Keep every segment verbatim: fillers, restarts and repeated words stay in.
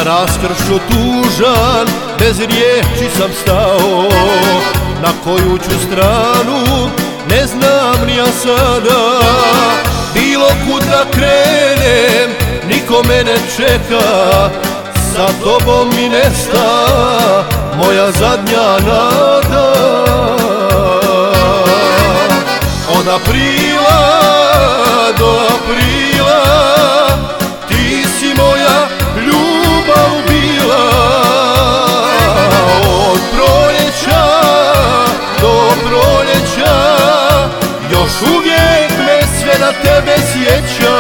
Na raskršću tužan, bez riječi sam stao. Na koju ću stranu, ne znam ni ja sada. Bilo kud da krenem, niko me ne čeka. Sa tobom mi nesta moja zadnja nada. Od aprila do aprila ti si moja ljubav bila. Od proljeća do proljeća još uvijek me sve na tebe sjeća.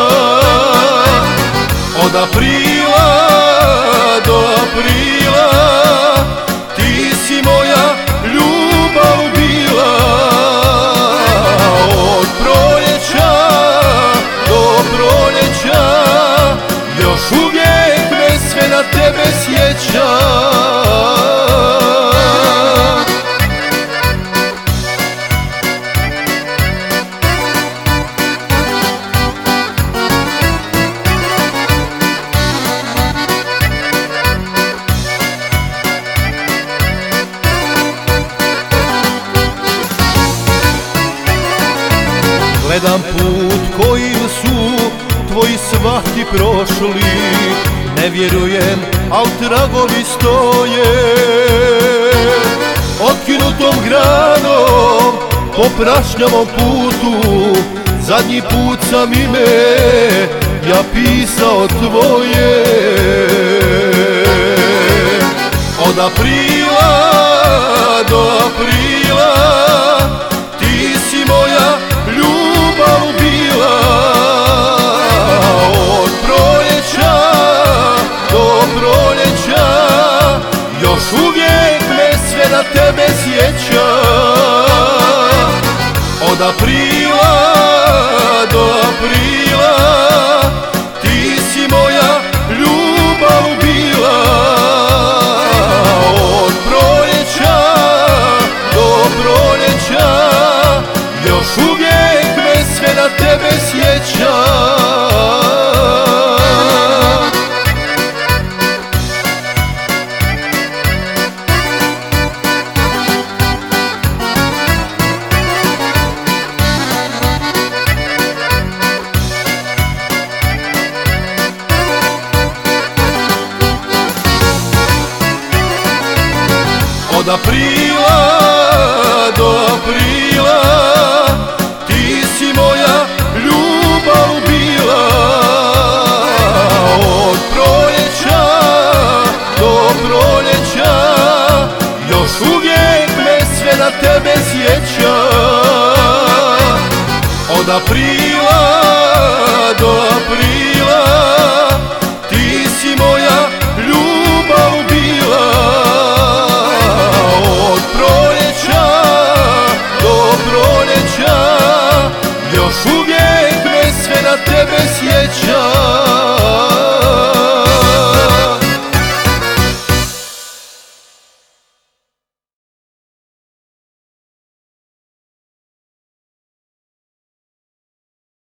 Od aprila do aprila ti si moja ljubav bila. Od proljeća do proljeća još uvijek me sve na tebe sjeća. Gledam put kojim su tvoji svaki prošli. Ne vjerujem, al tragovi stoje. Otkinutom granom po prašnjavom putu zadnji put sam ime ja pisao tvoje. Od aprila do aprila ti si moja ljubav bila. Od proljeća do proljeća još uvijek me sve na tebe sjeća. Od aprila do aprila ti si moja ljubav bila. Od proljeća do proljeća još uvijek me sve na tebe sjeća. Od aprila do aprila ti si moja ljubav bila. Od proljeća do proljeća još uvijek me sve na tebe sjeća. Od aprila do aprila ti si moja ljubav bila. Od proljeća do proljeća još uvijek me sve na tebe sjeća.